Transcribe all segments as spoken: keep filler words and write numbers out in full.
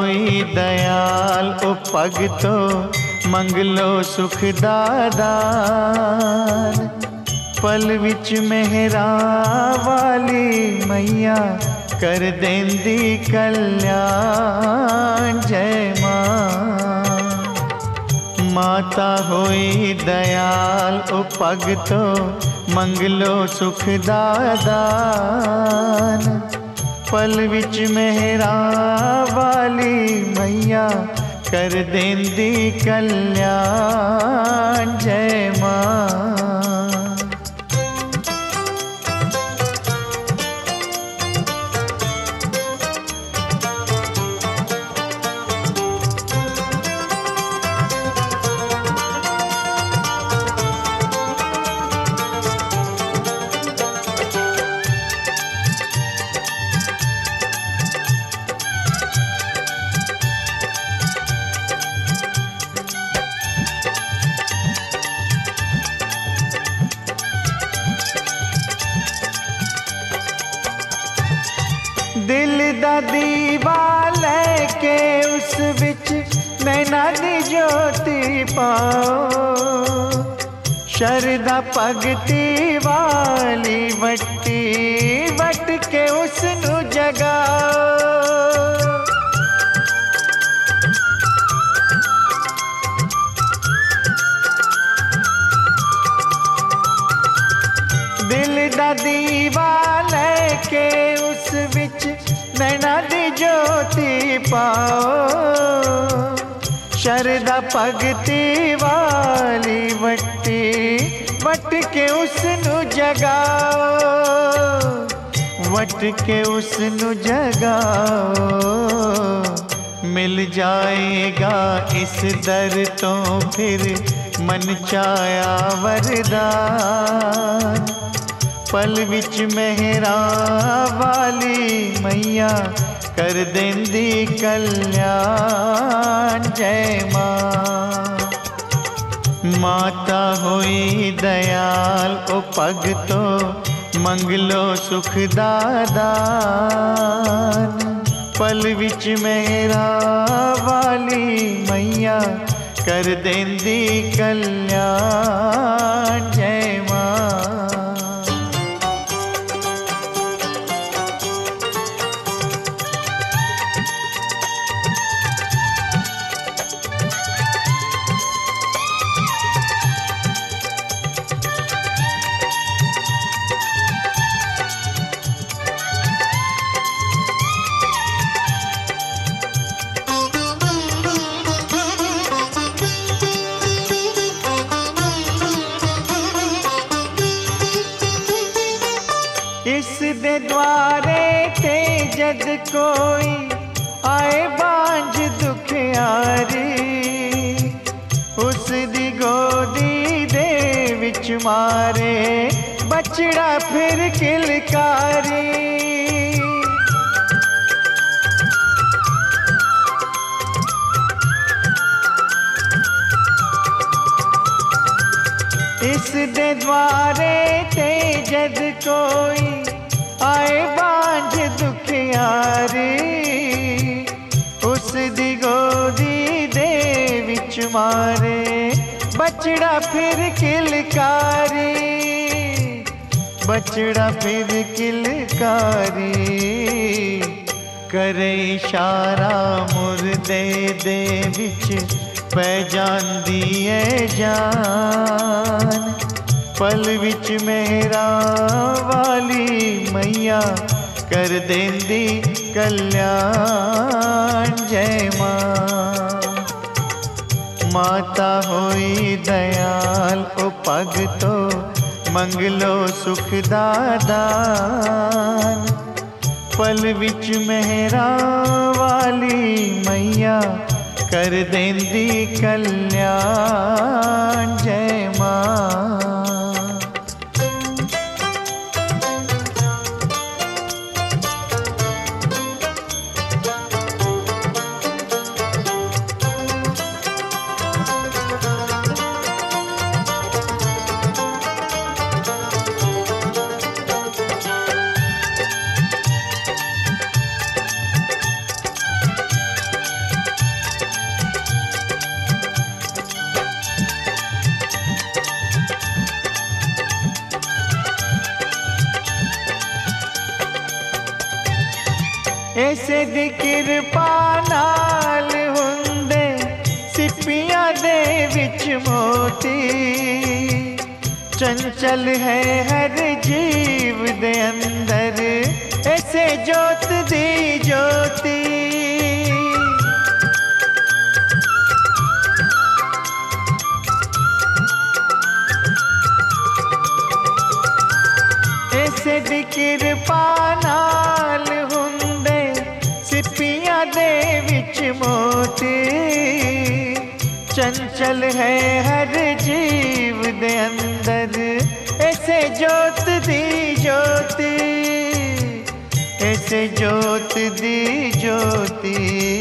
होई दयाल ओ भगतो मंगलो सुख दादान। पल विच मेहरा वाली मैया कर देंदी कल्याण। जय मां। माता होई दयाल ओ भगतो मंगलो सुख दादान। पल विच मेहरा वाली मैया कर देंदी कल्याण। जय मां। दिल दा दीवा लेके उस विच नैना दी ज्योति पाओ। शरदा भगती वाली वट्टी वट के उसनू जगाओ। दिल दा दीवा लेके उस विच नैना दी ज्योति पाओ। शरदा भगती वाली वट्टी वट के उसनू जगाओ। वट के उसनू जगाओ। मिल जाएगा इस दर तो फिर मन चाया वरदान। पल विच मेहरा वाली मैया कर देंदी कल्याण। जय मां। माता होई दयाल ओ भगतो मंगलो सुख दादान। पल विच मेहरा वाली मैया कर देंदी कल्याण। जय मां। इस दे द्वारे ते जद कोई आए बांझ दुखियारी। उस दी गोदी दे विच मारे बछड़ा फिर किलकारी। इस दे द्वारे ते जद कोई आए बांझ दुखियारी। उस दी गोदी दे विच मारे बछड़ा फिर किलकारी। बछड़ा फिर किलकारी। करे इशारा मुर्दे दे विच पै जांदी है जान। पल विच मेहरा वाली मैया कर देंदी कल्याण। जय मां। माता होई दयाल ओ भगतो मंगलो सुख दादान। पल विच मेहरा वाली मैया कर देंदी कल्याण। जय मां। ऐसे दी किरपा नाल हुंदे सिपियां दे विच मोती। चंचल है हर जीव दे अंदर ऐसे जोत दी ज्योति। ऐसे दी किरपा नाल हुंदे सिपियां दे विच मोती। चंचल है हर जीव दे अंदर ऐसे जोत दी ज्योति। ऐसे जोत दी ज्योति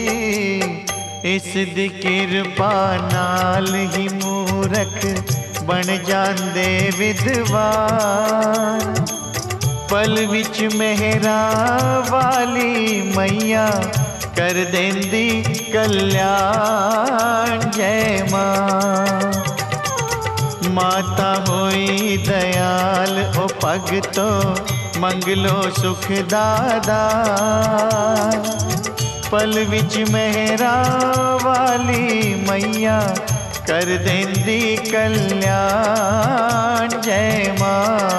इस दी किरपा नाल ही मूरख बन जांदे विद्वान। पल विच मेहरा वाली मैया कर देंदी कल्याण। जय मां माता होई दयाल ओ भगतो मंगलो सुख दादा। पल विच मेहरा वाली मैया कर देंदी कल्याण। जय मां।